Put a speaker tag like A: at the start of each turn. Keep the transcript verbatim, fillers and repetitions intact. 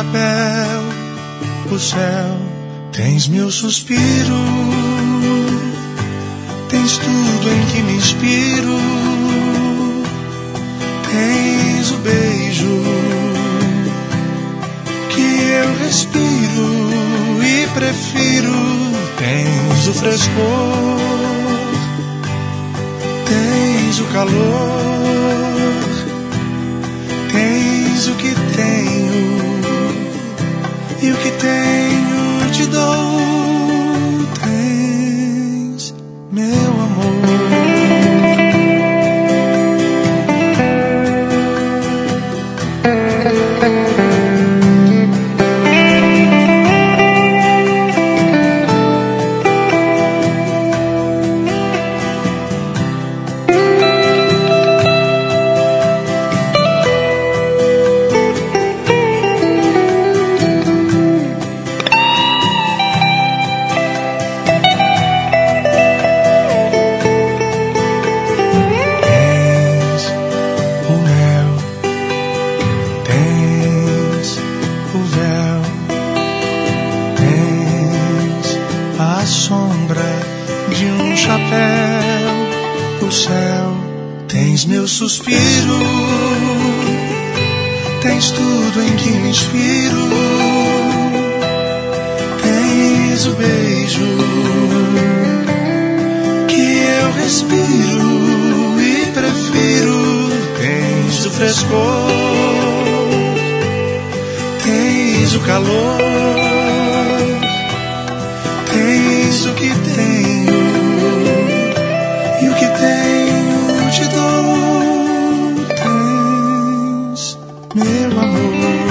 A: chapéu, o céu. Tens meu suspiro, tens tudo em que me inspiro. Tens o beijo que eu respiro e prefiro. Tens o frescor, tens o calor, tens o que tenho e o que tenho te dou. Tens meu amor. Suspiro, tens tudo em que me inspiro. Tens o beijo que eu respiro e prefiro. Tens o frescor, tens o calor, tens o que tenho e o que tenho te dou. Meu amor.